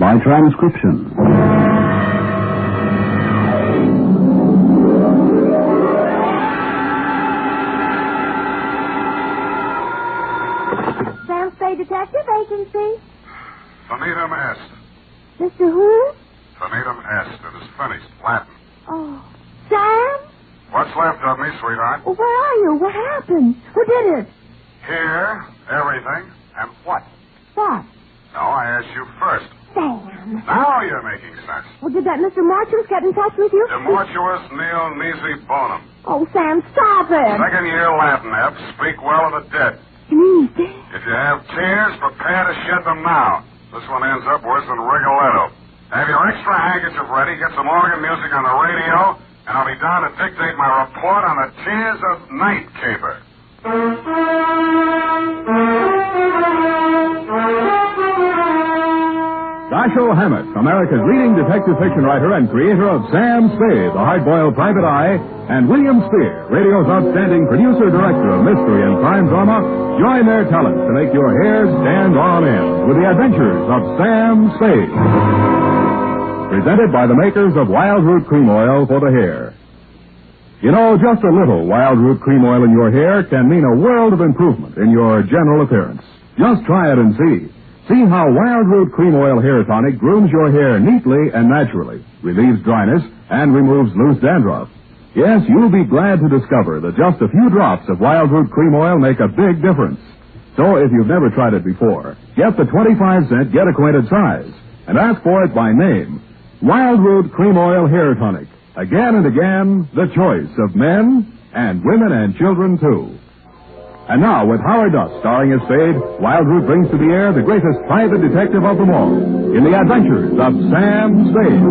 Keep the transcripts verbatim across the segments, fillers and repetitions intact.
by transcription. Sam Spade Detective Agency. Finitum est. Mister Who? Finitum est. It is finished. Latin. Oh. Sam? What's left of me, sweetheart? Well, where are you? What happened? Who did it? Here, everything, and what? What? No, I asked you first. Sam. Now you're making sense. Well, did that Mister Mortuus get in touch with you? Demortuus nil nisi bonum. Oh, Sam, stop it. Second year Latin, F. Speak well of the dead. You mean he's dead? If you have tears, prepare to shed them now. This one ends up worse than Rigoletto. Have your extra handkerchief ready, get some organ music on the radio, and I'll be down to dictate my report on the tears of Night Caper. Dashiell Hammett, America's leading detective fiction writer and creator of Sam Spade, the hard-boiled private eye, and William Spear, radio's outstanding producer-director of mystery and crime drama, join their talents to make your hair stand on end with the adventures of Sam Spade. Presented by the makers of Wild Root Cream Oil for the hair. You know, just a little Wild Root Cream Oil in your hair can mean a world of improvement in your general appearance. Just try it and see. See how Wild Root Cream Oil Hair Tonic grooms your hair neatly and naturally, relieves dryness, and removes loose dandruff. Yes, you'll be glad to discover that just a few drops of Wild Root Cream Oil make a big difference. So if you've never tried it before, get the twenty-five cent Get Acquainted size and ask for it by name. Wild Root Cream Oil Hair Tonic. Again and again, the choice of men and women and children, too. And now, with Howard Dusk starring as Spade, Wild Root brings to the air the greatest private detective of them all in the adventures of Sam Spade.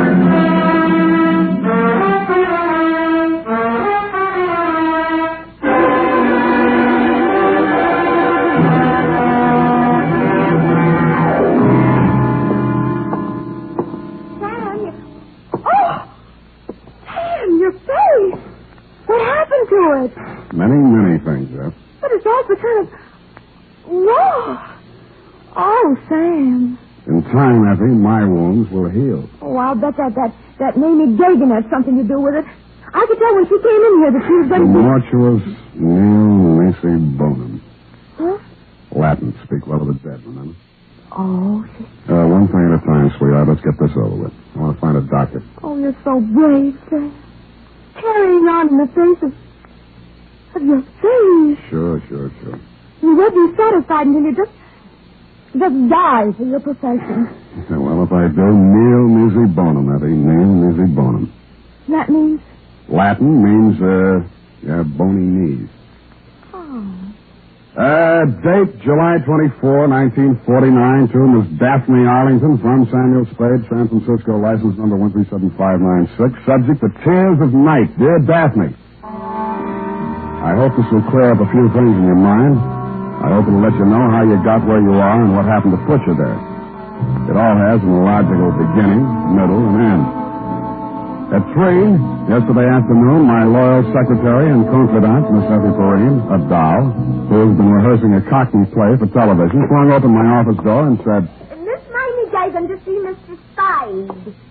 Sam, you... Oh! Sam, your face! What happened to it? Many, many things, Jeff. But it's also kind of raw. Oh, Sam. In time, Effie, my wounds will heal. Oh, I'll bet that that, that Mamie Gagan had something to do with it. I could tell when she came in here that she was going to... Demortuus nil nisi bonum. Huh? Latin. Speak well of the dead, remember? Oh, she... Uh, one thing at a time, sweetheart. Let's get this over with. I want to find a doctor. Oh, you're so brave, Sam. Carrying on in the face of... of your face. Sure, sure, sure. You won't be satisfied until you just... just die for your profession. Yeah, well, if I do, nil nisi bonum, Effie. Nil nisi bonum. That means... Latin means, uh, yeah, bony knees. Oh. Uh, date July twenty-fourth, nineteen forty-nine, to Miss Daphne Arlington from Samuel Spade, San Francisco, license number one three seven five nine six. Subject, The Tears of Night. Dear Daphne, I hope this will clear up a few things in your mind. I hope it'll let you know how you got where you are and what happened to put you there. It all has an illogical beginning, middle, and end. At three, yesterday afternoon, my loyal secretary and confidant, Miss Effie Perrine, a doll, who has been rehearsing a Cockney play for television, flung open my office door and said, Miss Mamie Gagan to see Mister Spade.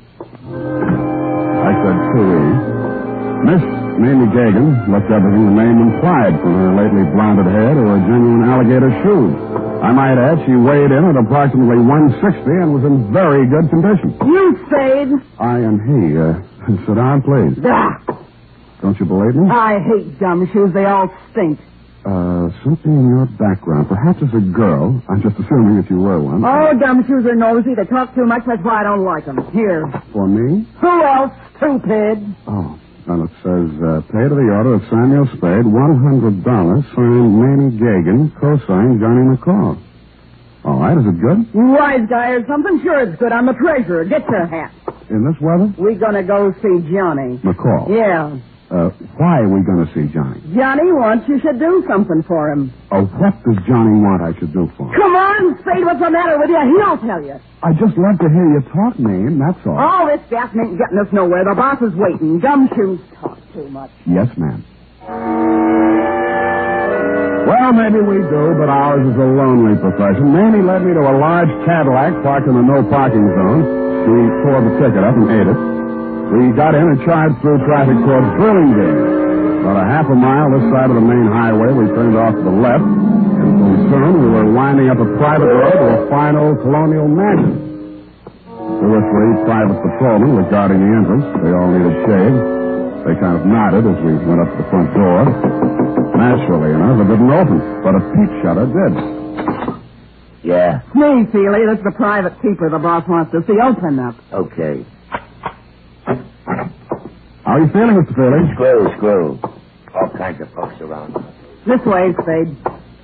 I said, too. Miss Mamie Gagan looked everything the name implied, from her lately blonded hair to her genuine alligator shoes. I might add, she weighed in at approximately one sixty and was in very good condition. You, Spade. I am he. Uh, sit down, please. Ah, Don't you believe me? I hate gumshoes. They all stink. Uh, something in your background. Perhaps as a girl. I'm just assuming that you were one. All gumshoes are nosy. They talk too much. That's why I don't like them. Here. For me? Who else, stupid? Oh. And it says, uh, pay to the order of Samuel Spade, one hundred dollars, signed Mamie Gagan, co-signed Johnny McCall. All right, is it good? You wise guy or something? Sure it's good. I'm the treasurer. Get your hat. In this weather? We're going to go see Johnny. McCall? Yeah. Uh, why are we going to see Johnny? Johnny wants you should do something for him. Oh, what does Johnny want I should do for him? Come on, Spade. What's the matter with you? He'll tell you. I just love to hear you talk, Mame. That's all. All this gas ain't getting us nowhere. The boss is waiting. Gumshoes talk too much. Yes, ma'am. Well, maybe we do, but ours is a lonely profession. Mamie led me to a large Cadillac parked in the no parking zone. She tore the ticket up and ate it. We got in and charged through traffic towards Burlingame. About a half a mile this side of the main highway, we turned off to the left, and pretty soon we were winding up a private road to a fine old colonial mansion. Two or three private patrolmen were guarding the entrance. They all needed shades. They kind of nodded as we went up to the front door. Naturally enough, it didn't open, but a peep shutter did. Yeah. Me, Feely. This is the private keeper the boss wants to see. Open up. Okay. How are you feeling, Mister Feely? Screw, screw. All kinds of folks around. This way, Spade.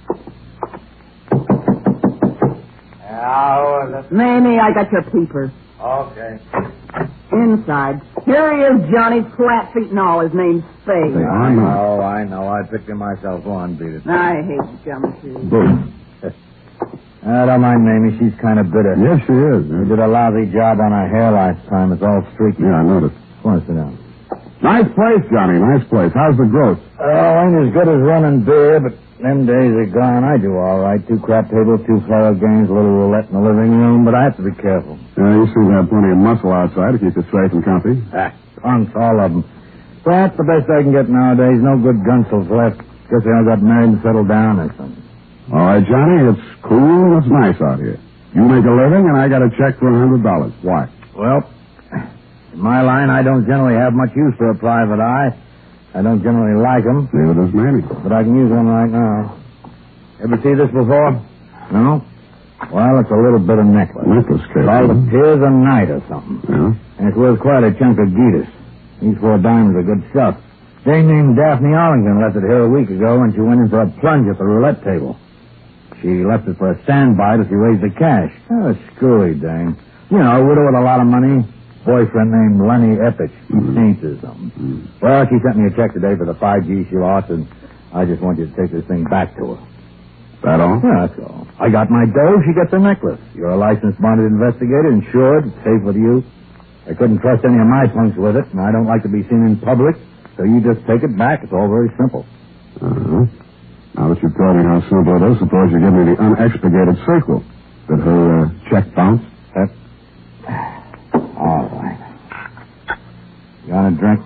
How Mamie, I got your peeper. Okay. Inside. Here he is, Johnny, flat feet and all. His name's Spade. Say, I know. Oh, I know. I picked him myself on, beat it. I hate gumshoes. Boo. I don't mind Mamie. She's kind of bitter. Yes, she is. We did a lousy job on her hair last time. It's all streaky. Yeah, I noticed. Want to sit down? Nice place, Johnny. Nice place. How's the growth? Oh, ain't as good as running beer, but them days are gone. I do all right. Two crap tables, two faro games, a little roulette in the living room, but I have to be careful. Yeah, you seem to have plenty of muscle outside to keep you safe and comfy. Ah, punks, all of them. But that's the best I can get nowadays. No good gunsels left. Guess they all got married and settled down or something. All right, Johnny, it's cool and it's nice out here. You make a living, and I got a check for a hundred dollars. Why? Well, in my line, I don't generally have much use for a private eye. I don't generally like them. Neither does Mamie. But I can use one right now. Ever see this before? No? Well, it's a little bit of necklace. Necklace case. Called the Tears of Night or something. Yeah? And it's worth quite a chunk of Geetus. These four diamonds are good stuff. Dame named Daphne Arlington left it here a week ago when she went in for a plunge at the roulette table. She left it for a standby till she raised the cash. Oh, screwy dame. You know, a widow with a lot of money. Boyfriend named Lenny Epich. Mm-hmm. Saints or something. Mm-hmm. Well, she sent me a check today for the five G she lost, and I just want you to take this thing back to her. That all? Yeah, that's all. I got my dough, she gets the necklace. You're a licensed bonded investigator, insured, it's safe with you. I couldn't trust any of my punks with it, and I don't like to be seen in public, so you just take it back. It's all very simple. Uh-huh. Now that you've told me how simple it is, suppose you give me the unexpurgated sequel. Did her uh, check bounce? That... All right. You want a drink?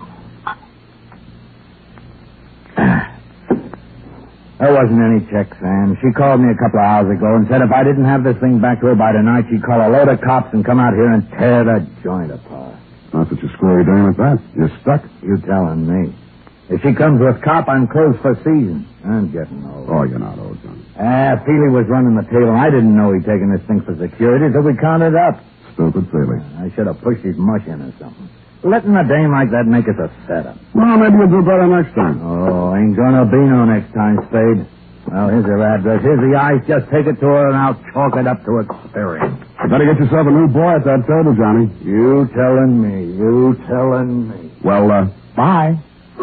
There wasn't any check, Sam. She called me a couple of hours ago and said if I didn't have this thing back to her by tonight, she'd call a load of cops and come out here and tear the joint apart. Not that you're screwy down at that. You're stuck. You telling me. If she comes with cop, I'm closed for season. I'm getting old. Oh, you're not old, Johnny. Ah, Feely was running the table. I didn't know he'd taken this thing for security until we counted up. Stupid Feely. I should have pushed his mush in or something. Letting a dame like that make us a setup. Well, maybe you'll do better next time. Oh, ain't gonna be no next time, Spade. Well, here's her address. Here's the ice. Just take it to her and I'll chalk it up to experience. You better get yourself a new boy at that table, Johnny. You telling me. You telling me. Well, uh, bye.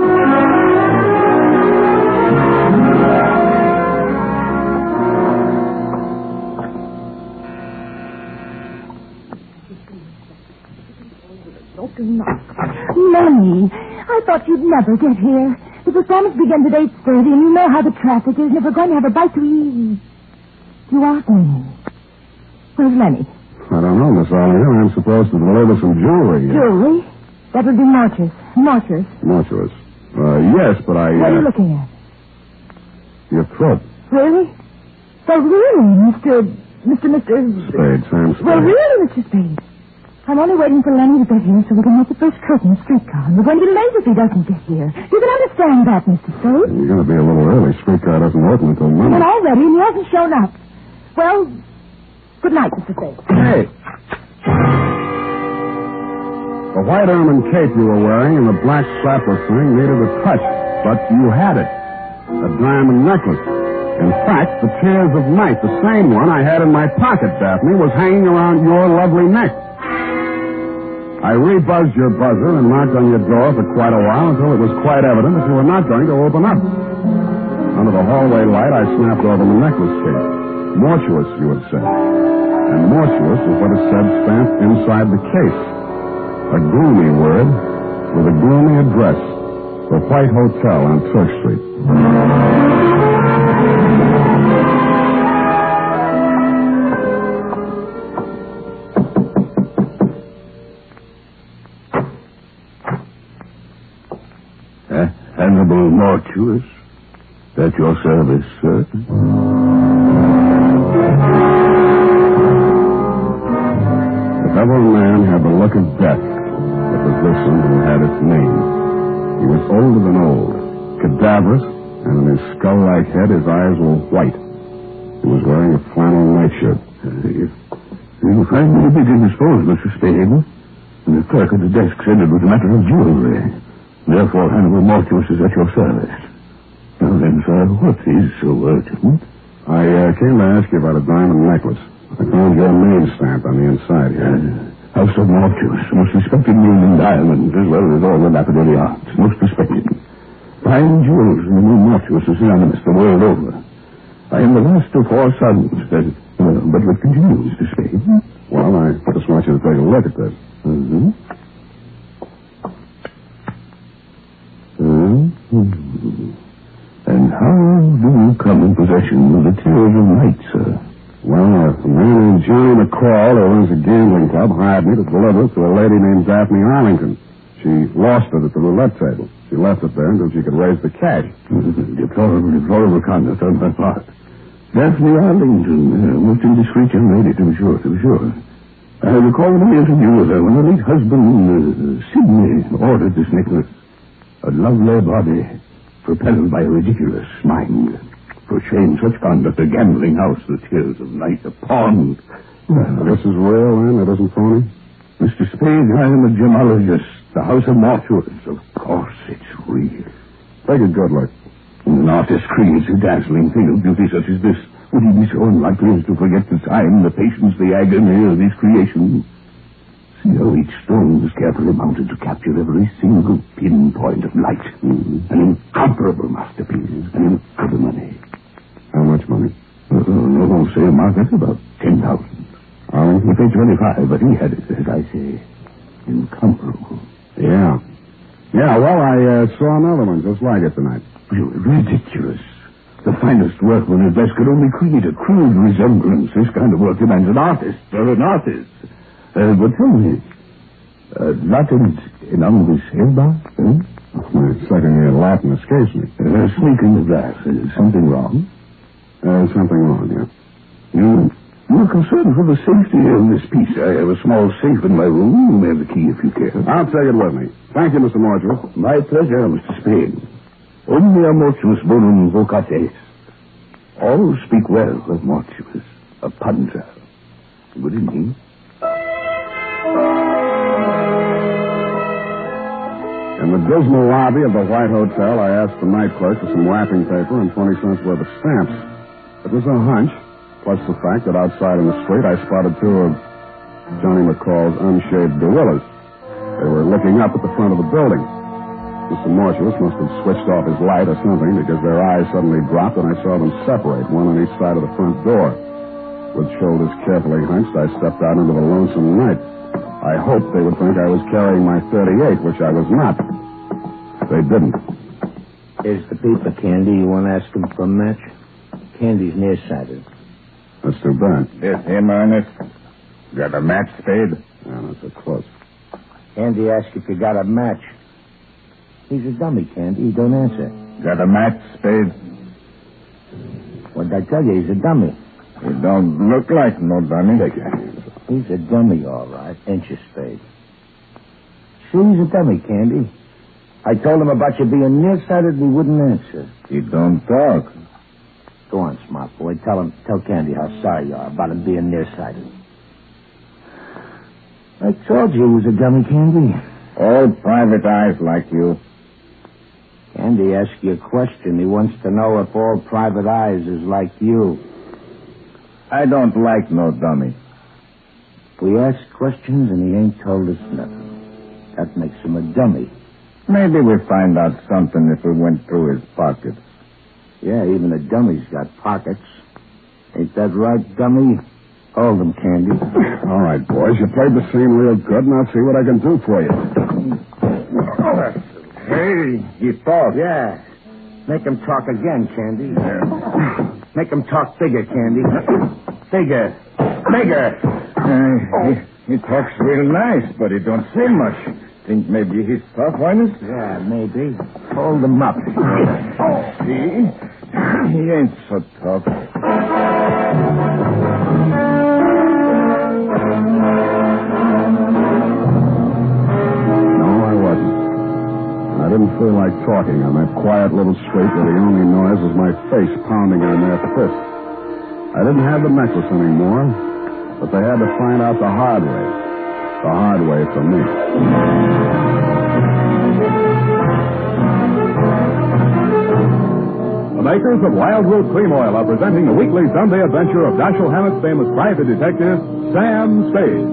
Lenny, I thought you'd never get here. The performance begins at eight thirty, and you know how the traffic is, and if we're going to have a bite to eat... You aren't me. Where's Lenny? I don't know, Miss Arlington. I'm supposed to deliver some jewelry. Jewelry? That would be mortuous. Mortuous. Mortuous. Uh, yes, but I... What are uh, you looking at? Your throat. Really? Well, really, Mister... Mister... Mister... Spade, Sam Spade. Well, really, Mister Spade. I'm only waiting for Lenny to get here so we can make the first trip in the streetcar. And we're going to be late if he doesn't get here. You can understand that, Mister Spade. You're going to be a little early. Streetcar doesn't open until Monday. Well, already, and he hasn't shown up. Well, good night, Mister Spade. Hey. The white ermine cape you were wearing and the black strapless thing needed a touch, but you had it. A diamond necklace. In fact, the Tears of Night, the same one I had in my pocket, Daphne, was hanging around your lovely neck. I rebuzzed your buzzer and knocked on your door for quite a while until it was quite evident that you were not going to open up. Under the hallway light, I snapped over the necklace case. Mortuous, you had said. And mortuous is what is said stamped inside the case. A gloomy word with a gloomy address. The White Hotel on Church Street. Mortuus. At your service, sir. If ever a man had the look of death, it was this one and had its name. He was older than old, cadaverous, and in his skull-like head his eyes were white. He was wearing a flannel nightshirt. Uh, you, you find me a bit indisposed, Mister Spade. And the clerk at the desk said it was a matter of jewelry. Therefore, Hannibal Mortuus is at your service. Now then, sir, what is so urgent? I uh, came to ask you about a diamond necklace. I found your name stamp on the inside here. Uh, House of Mortuus, most respected name in diamonds, as well as all the lapidary arts. Most respected. Fine jewels in the name Mortuus is synonymous the world over. I am the last of four sons, uh, uh, but what continues to say? Well, I just want you to take a look at this. Mm-hmm. Mm-hmm. And how do you come in possession of the Tears of Night, sir? Well, a man named Johnny McCall, who runs a gambling club, hired me to deliver it to a lady named Daphne Arlington. She lost it at the roulette table. She left it there until she could raise the cash. Deplorable, deplorable conduct on my part. Daphne Arlington, uh, most indiscreet young lady, to be sure, to be sure. I recall an interview with her when her late husband, uh, Sidney, ordered this necklace. A lovely body, propelled by a ridiculous mind. For shame, such conduct, a gambling house, the Tears of Night, a pawn. Well, this is real, then? It isn't phony? Mister Spade, I am a gemologist. The House of Mortuus. Of course, it's real. Take a good look. When an artist creates a dazzling thing of beauty such as this, would he be so unlikely as to forget the time, the patience, the agony of his creation? See how each stone is carefully mounted to capture every single pinpoint of light. Mm-hmm. An incomparable masterpiece. An incredible money. How much money? Uh, no wholesale market, about ten thousand. Arlington? He paid twenty-five, but he had it, as I say, incomparable. Yeah. Yeah, well, I uh, saw another one just like it tonight. Ridiculous. The finest workman at best could only create a crude resemblance. This kind of work demands an artist, or an artist. Uh, but tell me, uh, Latin in English, Elba? Eh? My second year Latin escapes me. Uh, sneak in the glass. Is something wrong? Uh, something wrong, yeah. You, you're concerned for the safety of this piece. I have a small safe in my room. You may have the key if you care. I'll take it with me. Thank you, Mister Mortuus. My pleasure, Mister Spade. Omnia Mortuus bonum vocat est. All speak well of Mortuus, a punter. Good evening. In the dismal lobby of the White Hotel, I asked the night clerk for some wrapping paper and twenty cents worth of stamps. It was a hunch, plus the fact that outside in the street I spotted two of Johnny McCall's unshaved gorillas. They were looking up at the front of the building. Mister Mortuus must have switched off his light or something because their eyes suddenly dropped and I saw them separate, one on each side of the front door. With shoulders carefully hunched, I stepped out into the lonesome night. I hoped they would think I was carrying my thirty-eight, which I was not. They didn't. Here's the paper, Candy. You want to ask him for a match? Candy's nearsighted. That's too bad. Yes, him, Ernest. Got a match, Spade? Yeah, that's a close. Candy asked if you got a match. He's a dummy, Candy. He don't answer. Got a match, Spade? What did I tell you? He's a dummy. He don't look like no dummy. Take your hands up. He's a dummy, all right. Ain't you, Spade? See, he's a dummy, Candy. I told him about you being nearsighted and he wouldn't answer. He don't talk. Go on, smart boy. Tell him, tell Candy how sorry you are about him being nearsighted. I told you he was a dummy, Candy. All private eyes like you. Candy asked you a question. He wants to know if all private eyes is like you. I don't like no dummy. We ask questions and he ain't told us nothing. That makes him a dummy. Maybe we find out something if we went through his pockets. Yeah, even a dummy's got pockets. Ain't that right, dummy? Hold them, Candy. All right, boys. You played the scene real good, and I'll see what I can do for you. Hey, he talks. Yeah. Make him talk again, Candy. Make him talk bigger, Candy. Bigger. Bigger. Uh, he, he talks real nice, but he don't say much. Think maybe he's tough, Highness? Yeah, maybe. Hold him up. See? He ain't so tough. No, I wasn't. I didn't feel like talking on that quiet little street where the only noise was my face pounding on their fist. I didn't have the necklace anymore, but they had to find out the hard way. The hard way for me. The makers of Wild Root Cream Oil are presenting the weekly Sunday adventure of Dashiell Hammett's famous private detective, Sam Spade.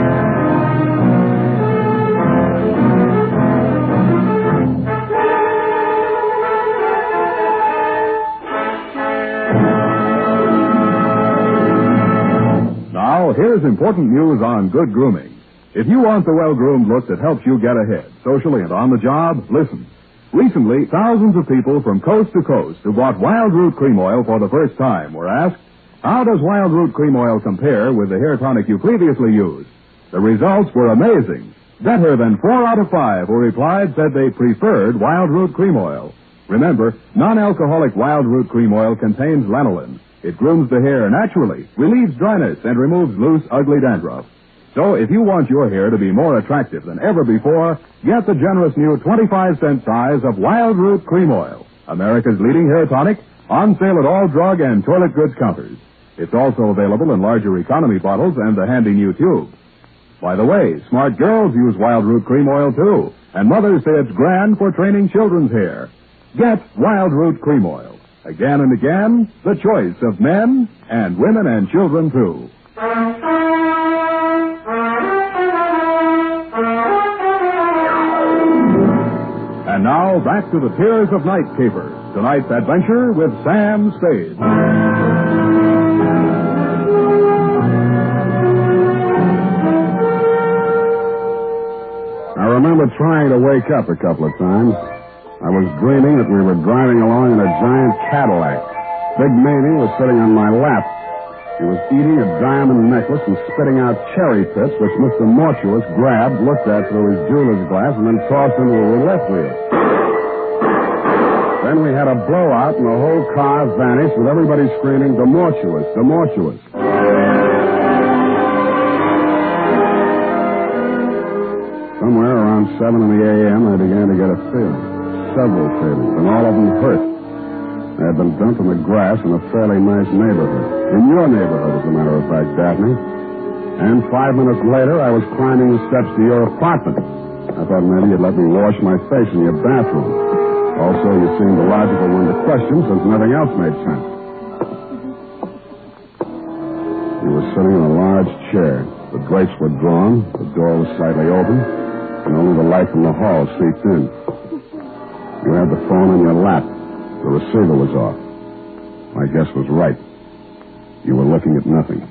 Now, here's important news on good grooming. If you want the well-groomed look that helps you get ahead, socially and on the job, listen. Recently, thousands of people from coast to coast who bought Wild Root Cream Oil for the first time were asked, how does Wild Root Cream Oil compare with the hair tonic you previously used? The results were amazing. Better than four out of five who replied said they preferred Wild Root Cream Oil. Remember, non-alcoholic Wild Root Cream Oil contains lanolin. It grooms the hair naturally, relieves dryness, and removes loose, ugly dandruff. So if you want your hair to be more attractive than ever before, get the generous new twenty-five cent size of Wild Root Cream Oil, America's leading hair tonic, on sale at all drug and toilet goods counters. It's also available in larger economy bottles and the handy new tube. By the way, smart girls use Wild Root Cream Oil too, and mothers say it's grand for training children's hair. Get Wild Root Cream Oil. Again and again, the choice of men and women and children too. And now, back to the Tears of Night caper. Tonight's adventure with Sam Spade. I remember trying to wake up a couple of times. I was dreaming that we were driving along in a giant Cadillac. Big Mamie was sitting on my lap. He was eating a diamond necklace and spitting out cherry pits, which Mister Mortuus grabbed, looked at through his jeweler's glass, and then tossed into a roulette wheel. Then we had a blowout, and the whole car vanished with everybody screaming, "The Mortuus, the Mortuus." Somewhere around seven in the a m, I began to get a feeling. Several feelings, and all of them hurt. They had been dumped in the grass in a fairly nice neighborhood. In your neighborhood, as a matter of fact, Daphne. And five minutes later, I was climbing the steps to your apartment. I thought maybe you'd let me wash my face in your bathroom. Also, you seemed the logical one to question since nothing else made sense. You were sitting in a large chair. The drapes were drawn, the door was slightly open, and only the light from the hall seeped in. You had the phone in your lap. The receiver was off. My guess was right. You were looking at nothing.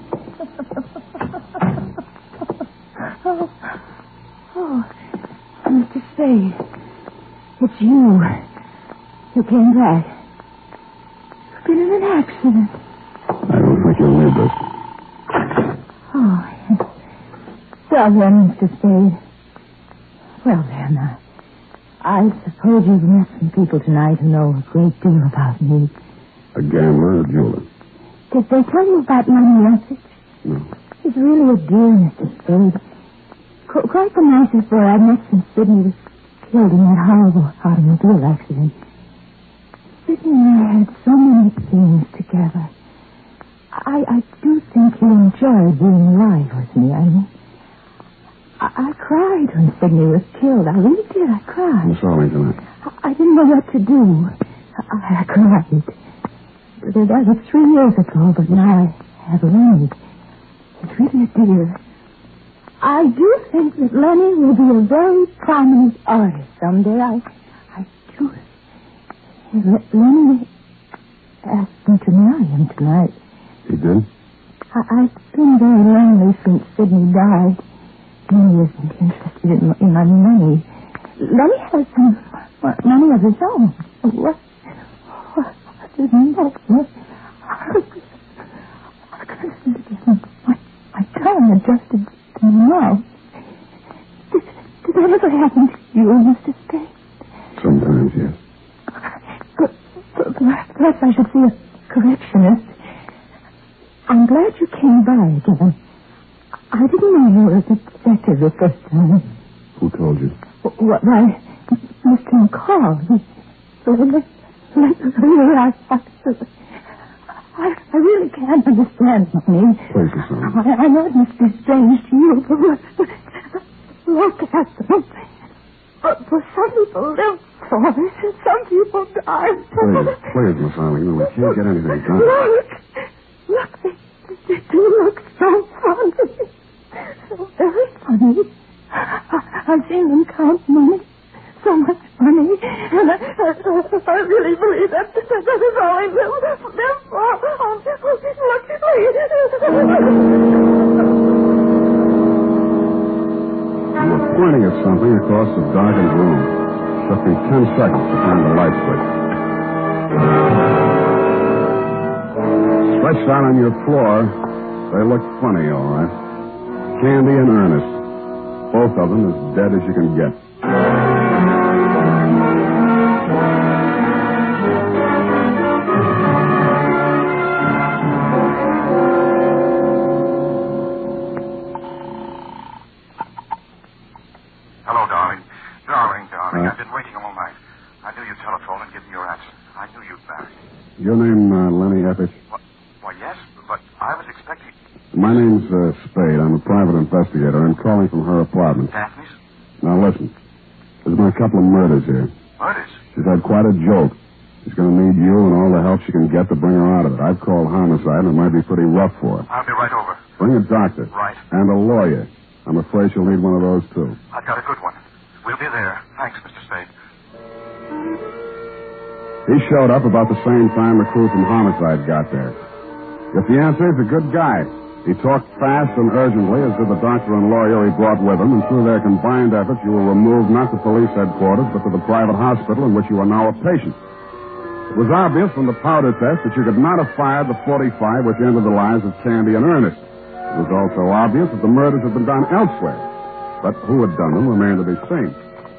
oh, oh, Mister Spade, it's you. You came back. You've been in an accident. I don't think you'll need this. Oh, well then, Mister Spade. Well then, uh, I suppose you've met some people tonight who know a great deal about me. A gambler, a jeweler. Did they tell you about my message? No. He's really a dear, Mister Spade. Qu- quite the nicest boy I've met since Sidney was killed in that horrible automobile accident. Sidney and I had so many things together. I, I do think he enjoyed being alive with me. I mean, I, I cried when Sidney was killed. I really did. I cried. Miss Arlington. I, I didn't know what to do. I, I cried. That was three years ago, but now I have Lenny. He's really a dear. I do think that Lenny will be a very prominent artist someday. I, I do. Lenny asked me to marry him tonight. He did? I, I've been very lonely since Sidney died. Lenny isn't interested in, in my money. Lenny has some money of his own. What? What? What is that? What? My, my tongue adjusted to my mouth. Did, did that ever happened to you, Mister Spade? Sometimes, yes. But, but perhaps I should see a correctionist. I'm glad you came by again. I didn't know you were a detective the first time. Who told you? What, why, Mister McCall. He, I, I, I really can't understand, Money. Please, Miss Allen. I, I know it must be strange to you, but look at them. But for some people live for this, and some people die. Please, please, Miss Arlington. We can't get anything done. Look, look, they, they do look so funny. So very funny. I, I've seen them count money. So much money. And I, I, I really believe that, that that is all I live, live for. Oh, look, You were pointing at something across the darkened room. Took me ten seconds to find the light switch. Stretched out on your floor, they look funny, all right. Candy and Ernest. Both of them as dead as you can get. Hello, darling. Darling, darling. Uh, I've been waiting all night. I knew you'd telephone and give me your answer. I knew you'd marry. Your name, uh, Lenny Eppich? What? Why, yes, but I was expecting... My name's uh, Spade. I'm a private investigator. I'm calling from her apartment. Daphne's? Now, listen. There's been a couple of murders here. Murders? She's had quite a joke. She's going to need you and all the help she can get to bring her out of it. I've called homicide, and it might be pretty rough for her. I'll be right over. Bring a doctor. Right. And a lawyer. I'm afraid she'll need one of those, too. I've got a good one. We'll be there. Thanks, Mister Spade. He showed up about the same time the crew from homicide got there. If the answer is a good guy. He talked fast and urgently, as did the doctor and lawyer he brought with him, and through their combined efforts, you were removed not to police headquarters, but to the private hospital in which you are now a patient. It was obvious from the powder test that you could not have fired the forty-five which ended the lives of Candy and Ernest. It was also obvious that the murders had been done elsewhere. But who had done them remained to be seen.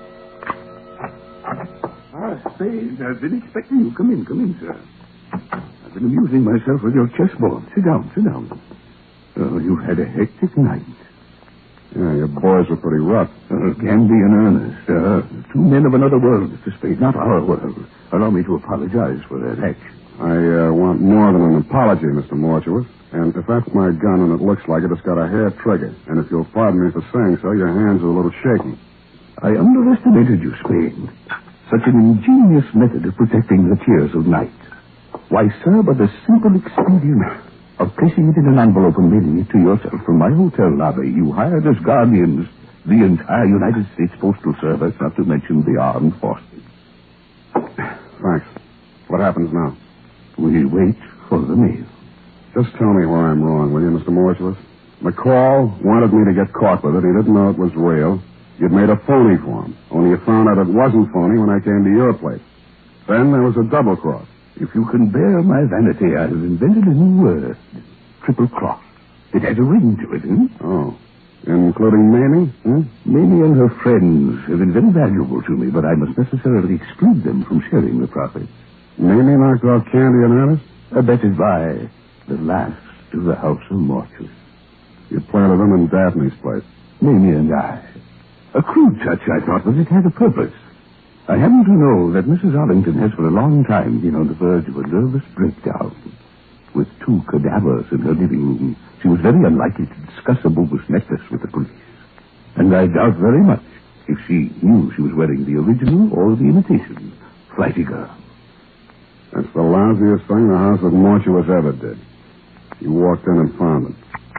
Ah, Spade, I've been expecting you. Come in, come in, sir. I've been amusing myself with your chessboard. Sit down, sit down. Oh, you've had a hectic night. Yeah, your boys were pretty rough. Uh, Candy and Ernest, uh, two men of another world, Mister Spade, not our world. Allow me to apologize for their action. I uh, want more than an apology, Mister Mortuus. And if that's my gun and it looks like it, it's got a hair trigger. And if you'll pardon me for saying so, your hands are a little shaky. I underestimated you, Spade. Such an ingenious method of protecting the tears of night. Why, sir, but the simple expedient of placing it in an envelope and mailing it to yourself from my hotel lobby. You hired as guardians the entire United States Postal Service, not to mention the armed forces. Thanks. What happens now? We wait for the mail. Just tell me where I'm wrong, will you, Mister Mortuus? McCall wanted me to get caught with it. He didn't know it was real. You'd made a phony for him. Only you found out it wasn't phony when I came to your place. Then there was a double cross. If you can bear my vanity, I have invented a new word. Triple cross. It has a ring to it, eh? Oh. Including Mamie? Hmm? Mamie and her friends have been very valuable to me, but I must necessarily exclude them from sharing the profits. Mamie knocked off Candy and Ernest? Abetted by the last of the House of Mortuus. You planted them in Daphne's place. Mamie and I. A crude touch, I thought, but it had a purpose. I happen to know that Missus Arlington has for a long time been on the verge of a nervous breakdown. With two cadavers in her living room, she was very unlikely to discuss a bogus necklace with the police. And I doubt very much if she knew she was wearing the original or the imitation. Flighty girl. That's the lousiest thing the House of Mortuus ever did. You walked in and found it.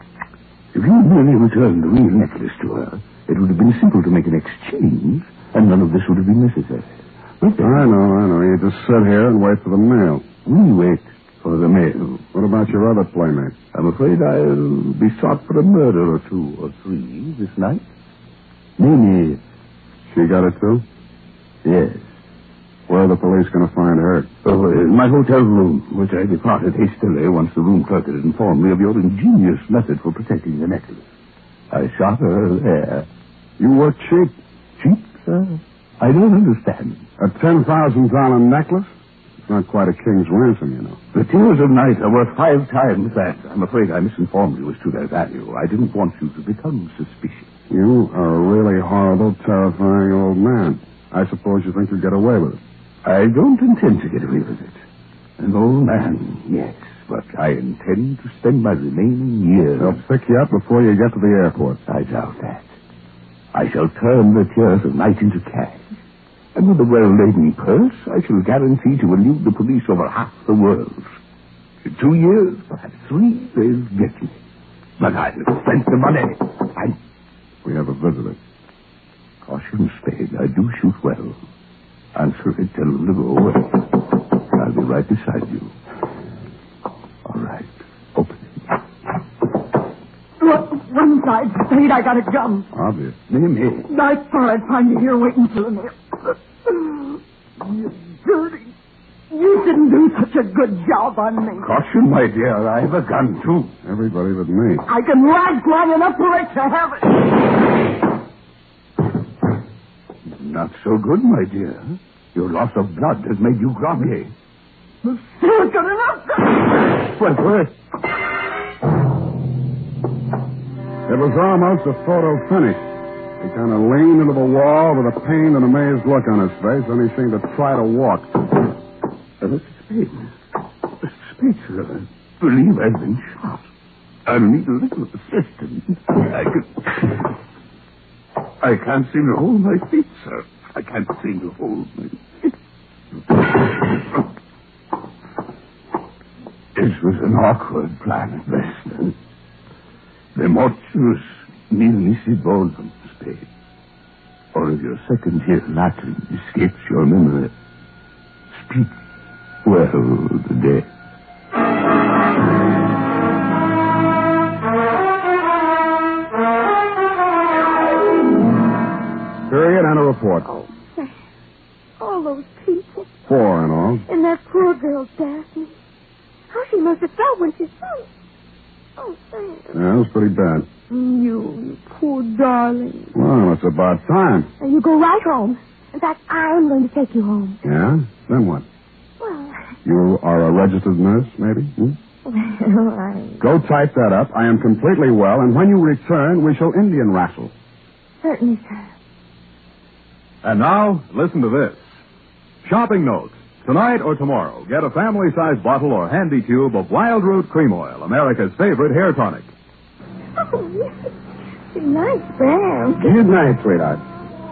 If you had merely returned the real necklace to her, it would have been simple to make an exchange, and none of this would have been necessary. But then, I know, I know. You just sit here and wait for the mail. We wait for the mail. What about your other playmate? I'm afraid I'll be sought for a murder or two or three this night. Mamie. She got it, too? Yes. Where are the police going to find her? Oh, in my hotel room, which I departed hastily once the room clerk had informed me of your ingenious method for protecting the necklace. I shot her there. You were cheap. sure. I don't understand. A ten thousand dollars necklace? It's not quite a king's ransom, you know. The tears of night are worth five times that. I'm afraid I misinformed you as to their value. I didn't want you to become suspicious. You are a really horrible, terrifying old man. I suppose you think you'll get away with it. I don't intend to get away with it. An old man, yes, but I intend to spend my remaining years... They'll pick you up before you get to the airport. I doubt that. I shall turn the tears of night into cash. And with a well-laden purse, I shall guarantee to elude the police over half the world. In two years, perhaps three, they'll get me. But I've spent the money. And we have a visitor. Caution, Spade. I do shoot well. Answer it, tell them to go away. I'll be right beside you. All right. Open it. Look, one side, Spade, I got a gun. Obvious. Me, me. I thought I'd find you here waiting for the mail. You dirty. You didn't do such a good job on me. Caution, my dear. I have a gun, too. Everybody but me. I can lag long enough for it to have it. Not so good, my dear. Your loss of blood has made you groggy. Still good enough. Well, for it. It was almost a photo finish. He kind of leaned into the wall with a pained and amazed look on his face, then he seemed to try to walk. Uh, Mister Spade. Mister Spade, sir, I believe I've been shot. I'll need a little assistance. I can... I can't seem to hold my feet, sir. I can't seem to hold my feet. This was an awkward plan at best. The mortuus nil nisi bonum, Spade. Or if your second year Latin escapes your memory, speak well the day. Period and a report. Oh, Sam. All those people. Four in all. And that poor girl, Daphne. How she must have felt when she saw it. Oh, Sam. Yeah, it was pretty bad. You, you poor darling. Well, it's about time. Now, you go right home. In fact, I'm going to take you home. Yeah? Then what? Well, You are a registered nurse, maybe? Hmm? well, I... Go type that up. I am completely well, and when you return, we shall Indian wrestle. Certainly, sir. And now, listen to this. Shopping notes. Tonight or tomorrow, get a family-sized bottle or handy tube of Wild Root Cream Oil, America's favorite hair tonic. Oh, yes. Good night, Sam. Good night, sweetheart.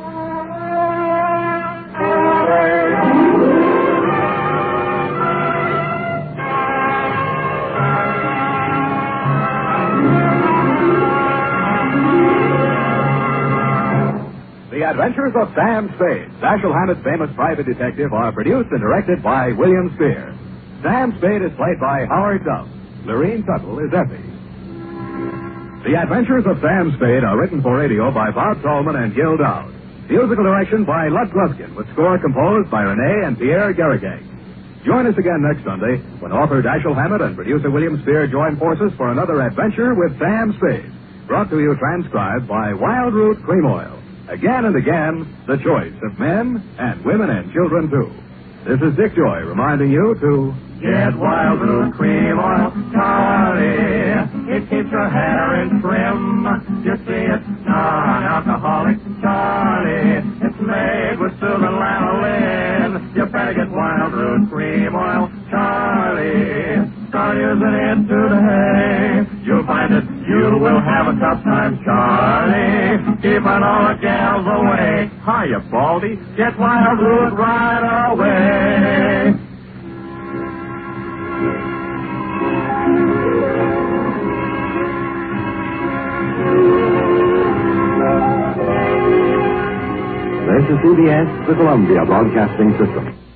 The Adventures of Sam Spade, Dashiell Hammett's famous private detective, are produced and directed by William Spear. Sam Spade is played by Howard Duff. Lorene Tuttle is Effie. The Adventures of Sam Spade are written for radio by Bob Tallman and Gil Dowd. Musical direction by Lud Gluskin, with score composed by Renee and Pierre Garrigang. Join us again next Sunday when author Dashiell Hammett and producer William Spear join forces for another adventure with Sam Spade. Brought to you transcribed by Wild Root Cream Oil. Again and again, the choice of men and women and children, too. This is Dick Joy reminding you to get Wild Root Cream Oil, Charlie. It keeps your hair in trim. You see, it's non-alcoholic, Charlie. It's made with soothing lanolin. You better get Wild Root Cream Oil, Charlie. Start using it today. You'll find it, you will have a tough time, Charlie. Keeping all the gals away. Hiya, Baldy. Get Wild Root right away. This is C B S, the Columbia Broadcasting System.